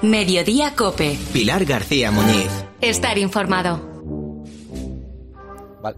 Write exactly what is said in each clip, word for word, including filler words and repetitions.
Mediodía Cope. Pilar García Muñiz. Estar informado. Vale.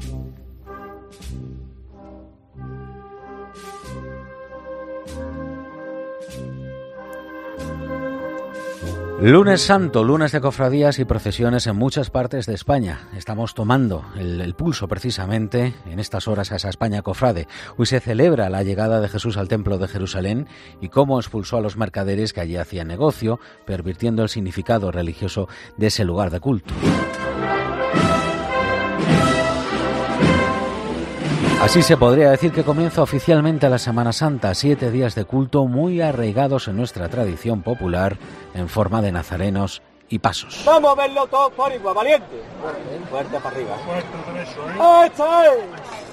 Lunes Santo, lunes de cofradías y procesiones en muchas partes de España. Estamos tomando el, el pulso precisamente en estas horas a esa España cofrade. Hoy se celebra la llegada de Jesús al Templo de Jerusalén y cómo expulsó a los mercaderes que allí hacían negocio, pervirtiendo el significado religioso de ese lugar de culto. Así se podría decir que comienza oficialmente la Semana Santa, siete días de culto muy arraigados en nuestra tradición popular en forma de nazarenos y pasos. Vamos a verlo todo por igual, valiente. Fuerte, fuerte para arriba. Fuerte con eso, ¿eh? ¡Esto es!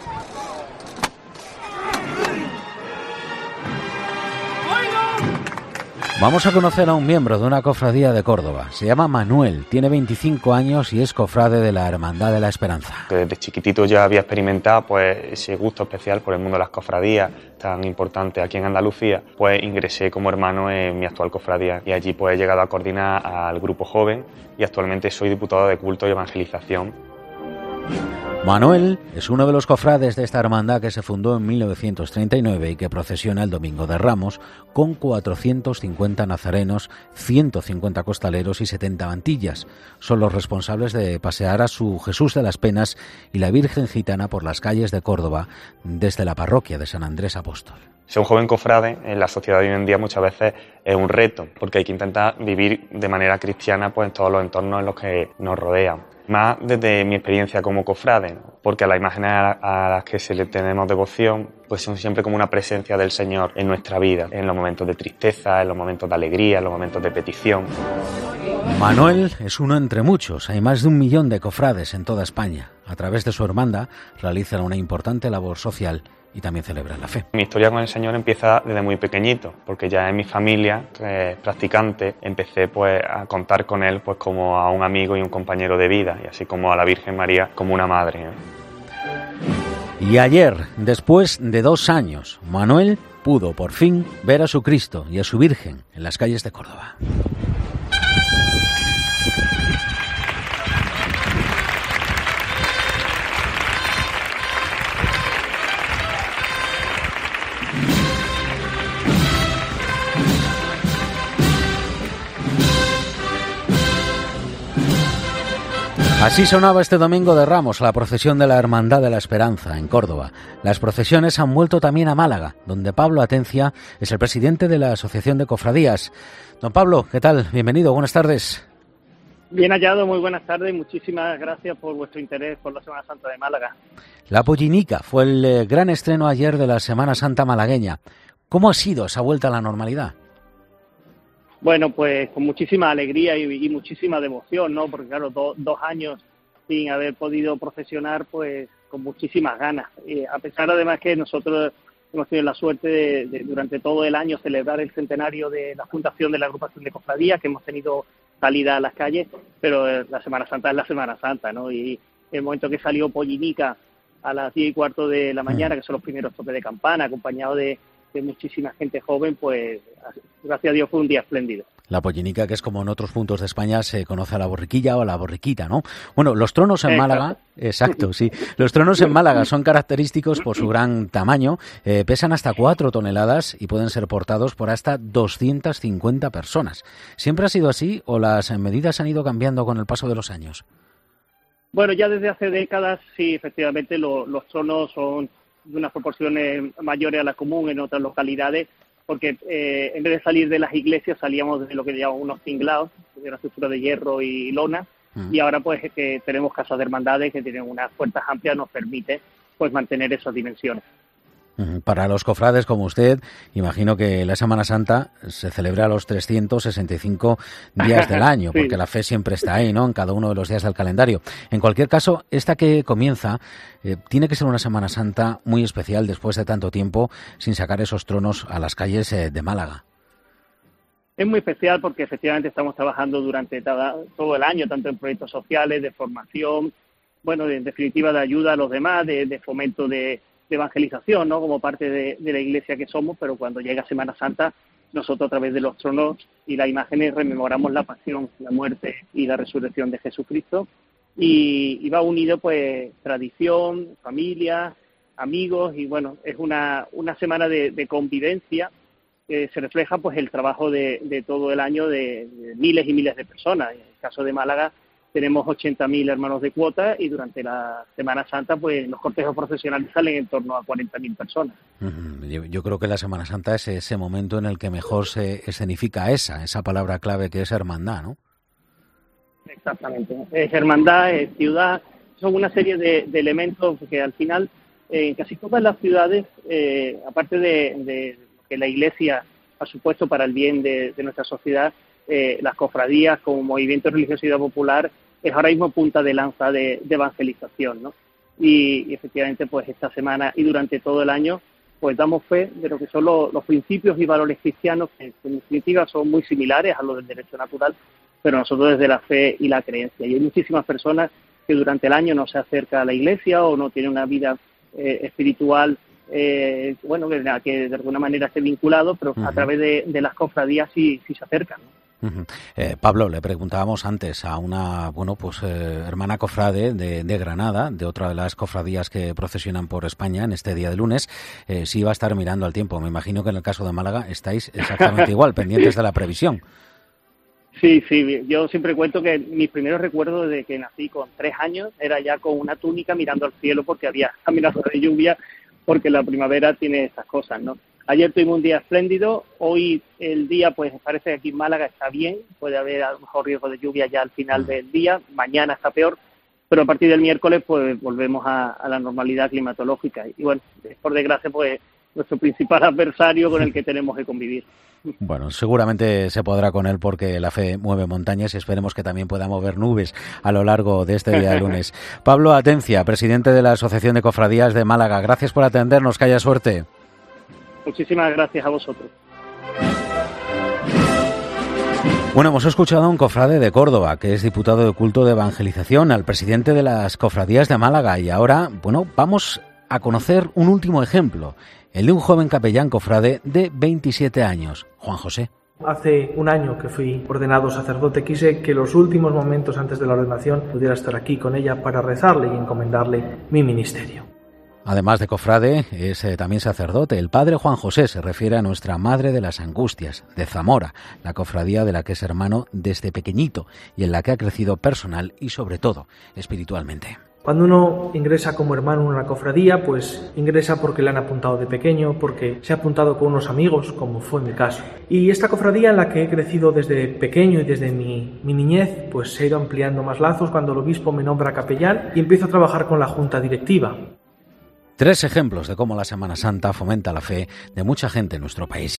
Vamos a conocer a un miembro de una cofradía de Córdoba. Se llama Manuel, tiene veinticinco años y es cofrade de la Hermandad de la Esperanza. Desde chiquitito ya había experimentado pues ese gusto especial por el mundo de las cofradías tan importante aquí en Andalucía. Pues ingresé como hermano en mi actual cofradía y allí pues he llegado a coordinar al grupo joven y actualmente soy diputado de culto y evangelización. Manuel es uno de los cofrades de esta hermandad que se fundó en mil novecientos treinta y nueve y que procesiona el Domingo de Ramos con cuatrocientos cincuenta nazarenos, ciento cincuenta costaleros y setenta mantillas. Son los responsables de pasear a su Jesús de las Penas y la Virgen Gitana por las calles de Córdoba desde la parroquia de San Andrés Apóstol. Ser un joven cofrade en la sociedad de hoy en día muchas veces es un reto, porque hay que intentar vivir de manera cristiana pues, en todos los entornos en los que nos rodean. Más desde mi experiencia como cofrade, porque a las imágenes a las que se le tenemos devoción pues son siempre como una presencia del Señor en nuestra vida, en los momentos de tristeza, en los momentos de alegría, en los momentos de petición. Manuel es uno entre muchos. Hay más de un millón de cofrades en toda España. A través de su hermandad realizan una importante labor social y también celebran la fe. Mi historia con el Señor empieza desde muy pequeñito, porque ya en mi familia, que es practicante, empecé pues a contar con él pues como a un amigo y un compañero de vida, y así como a la Virgen María como una madre, ¿eh? Y ayer, después de dos años, Manuel pudo por fin ver a su Cristo y a su Virgen en las calles de Córdoba. Así sonaba este Domingo de Ramos la procesión de la Hermandad de la Esperanza en Córdoba. Las procesiones han vuelto también a Málaga, donde Pablo Atencia es el presidente de la Asociación de Cofradías. Don Pablo, ¿qué tal? Bienvenido, buenas tardes. Bien hallado, muy buenas tardes. Muchísimas gracias por vuestro interés por la Semana Santa de Málaga. La Pollinica fue el eh, gran estreno ayer de la Semana Santa malagueña. ¿Cómo ha sido esa vuelta a la normalidad? Bueno, pues con muchísima alegría y, y muchísima devoción, ¿no? Porque claro, do, dos años sin haber podido procesionar, pues con muchísimas ganas. Y a pesar además que nosotros hemos tenido la suerte de, de durante todo el año celebrar el centenario de la fundación de la agrupación de cofradías, que hemos tenido salida a las calles, pero la Semana Santa es la Semana Santa, ¿no? Y el momento que salió Pollinica a las diez y cuarto de la mañana, que son los primeros toques de campana, acompañado de de muchísima gente joven, pues gracias a Dios fue un día espléndido. La Pollinica, que es como en otros puntos de España se conoce a la borriquilla o a la borriquita, ¿no? Bueno, los tronos en exacto. Málaga, exacto, sí, los tronos en Málaga son característicos por su gran tamaño, eh, pesan hasta cuatro toneladas y pueden ser portados por hasta doscientas cincuenta personas. ¿Siempre ha sido así o las medidas han ido cambiando con el paso de los años? Bueno, ya desde hace décadas, sí, efectivamente, lo, los tronos son de unas proporciones mayores a la común en otras localidades, porque eh, en vez de salir de las iglesias salíamos de lo que llamamos unos tinglados, de una estructura de hierro y lona, uh-huh. y ahora pues que tenemos casas de hermandades que tienen unas puertas amplias, nos permite pues mantener esas dimensiones. Para los cofrades como usted, imagino que la Semana Santa se celebra los trescientos sesenta y cinco días del año, sí. porque la fe siempre está ahí, ¿no?, en cada uno de los días del calendario. En cualquier caso, esta que comienza eh, tiene que ser una Semana Santa muy especial después de tanto tiempo sin sacar esos tronos a las calles eh, de Málaga. Es muy especial porque efectivamente estamos trabajando durante todo, todo el año, tanto en proyectos sociales, de formación, bueno, de, en definitiva de ayuda a los demás, de, de fomento de de evangelización, ¿no?, como parte de, de la iglesia que somos, pero cuando llega Semana Santa, nosotros a través de los tronos y las imágenes rememoramos la pasión, la muerte y la resurrección de Jesucristo. Y, y va unido pues tradición, familia, amigos, y bueno, es una, una semana de, de convivencia que se refleja pues el trabajo de, de todo el año de, de miles y miles de personas. En el caso de Málaga tenemos ochenta mil hermanos de cuota y durante la Semana Santa pues los cortejos profesionales salen en torno a cuarenta mil personas. Yo, yo creo que la Semana Santa es ese momento en el que mejor se escenifica esa, esa palabra clave que es hermandad, ¿no? Exactamente. Es hermandad, es ciudad, son una serie de, de elementos que al final eh, en casi todas las ciudades, eh, aparte de, de lo que la Iglesia ha supuesto para el bien de, de nuestra sociedad, eh, las cofradías como movimiento de religiosidad popular es ahora mismo punta de lanza de, de evangelización, ¿no? Y, y efectivamente pues esta semana y durante todo el año pues damos fe de lo que son los, los principios y valores cristianos que en definitiva son muy similares a los del derecho natural, pero nosotros desde la fe y la creencia. Y hay muchísimas personas que durante el año no se acercan a la iglesia o no tienen una vida eh, espiritual, eh, bueno, que, que de alguna manera esté vinculado, pero uh-huh. a través de, de las cofradías sí, sí se acercan, ¿no? Uh-huh. Eh, Pablo, le preguntábamos antes a una, bueno, pues eh, hermana cofrade de, de Granada, de otra de las cofradías que procesionan por España en este día de lunes, eh, si iba a estar mirando al tiempo. Me imagino que en el caso de Málaga estáis exactamente igual, pendientes de la previsión. Sí, sí, yo siempre cuento que mis primeros recuerdos de que nací con tres años era ya con una túnica mirando al cielo porque había amenazas de lluvia, porque la primavera tiene esas cosas, ¿no? Ayer tuvimos un día espléndido, hoy el día pues parece que aquí en Málaga está bien, puede haber a lo mejor riesgo de lluvia ya al final del día, mañana está peor, pero a partir del miércoles pues volvemos a, a la normalidad climatológica y bueno, por desgracia pues nuestro principal adversario con el que tenemos que convivir. Bueno, seguramente se podrá con él porque la fe mueve montañas y esperemos que también pueda mover nubes a lo largo de este día de lunes. Pablo Atencia, presidente de la Asociación de Cofradías de Málaga, gracias por atendernos, que haya suerte. Muchísimas gracias a vosotros. Bueno, hemos escuchado a un cofrade de Córdoba, que es diputado de culto de evangelización, al presidente de las cofradías de Málaga, y ahora, bueno, vamos a conocer un último ejemplo, el de un joven capellán cofrade de veintisiete años, Juan José. Hace un año que fui ordenado sacerdote, quise que los últimos momentos antes de la ordenación pudiera estar aquí con ella para rezarle y encomendarle mi ministerio. Además de cofrade, es eh, también sacerdote. El padre Juan José se refiere a nuestra Madre de las Angustias, de Zamora, la cofradía de la que es hermano desde pequeñito y en la que ha crecido personal y sobre todo espiritualmente. Cuando uno ingresa como hermano en una cofradía, pues ingresa porque le han apuntado de pequeño, porque se ha apuntado con unos amigos, como fue mi caso. Y esta cofradía en la que he crecido desde pequeño y desde mi, mi niñez, pues se ha ido ampliando más lazos cuando el obispo me nombra capellán y empiezo a trabajar con la junta directiva. Tres ejemplos de cómo la Semana Santa fomenta la fe de mucha gente en nuestro país.